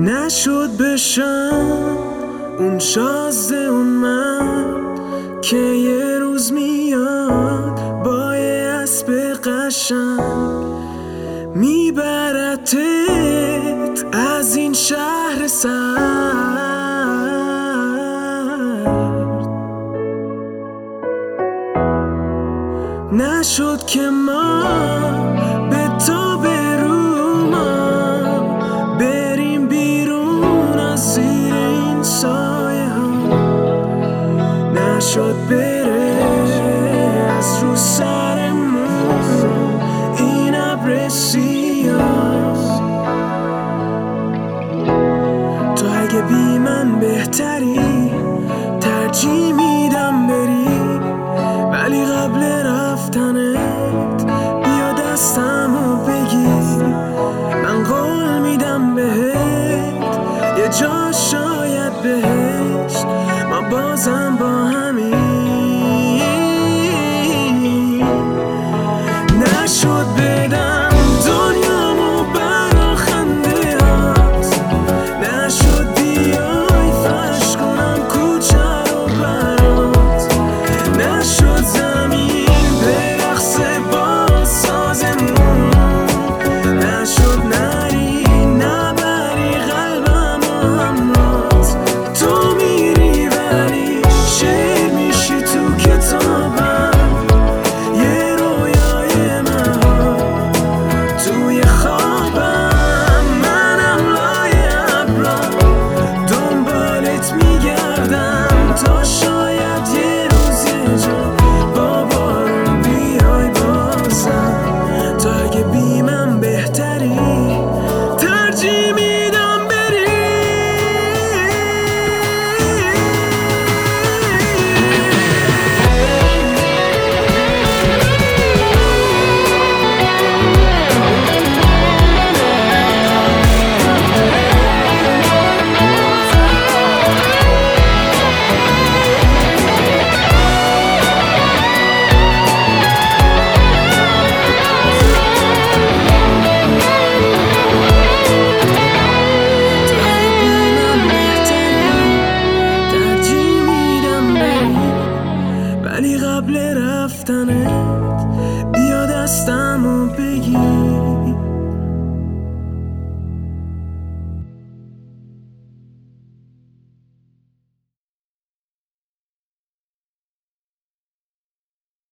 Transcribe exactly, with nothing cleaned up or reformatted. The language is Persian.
نشد بشم اون شازده اون مرد که یه روز میاد با یه اسب قشنگ میبرتت از این شهر سرد. نشد که ما به تا بروما بریم بیرون از زیر این سایه ها. نشد بره از رو سرمون این ابر سیاه. تو اگه بی من بهتری ترجیح میدم بری، ولی قبل رفتنت بیا دستمو بگیر. من قول میدم بهت یه جا شاید بهشت ما بازم با همین. نشد بدم دنیامو برا خنده هات، نشد بیای فرش کنم کوچه رو برات، نشد زمین برقصه با سازمون، نشد نری نبری قلبمو همرات. تو میری ولی شعر میشی تو کتابم، یه رویای مهار توی خوابم. منم لای ابرا دنبالت میگردم تا شاید یه روز یه جا با بارون بیای بازم. تو اگه بی من بهتری ترجیح میدم بری. ولی قبل رفتنت بیا دستمو بگیر.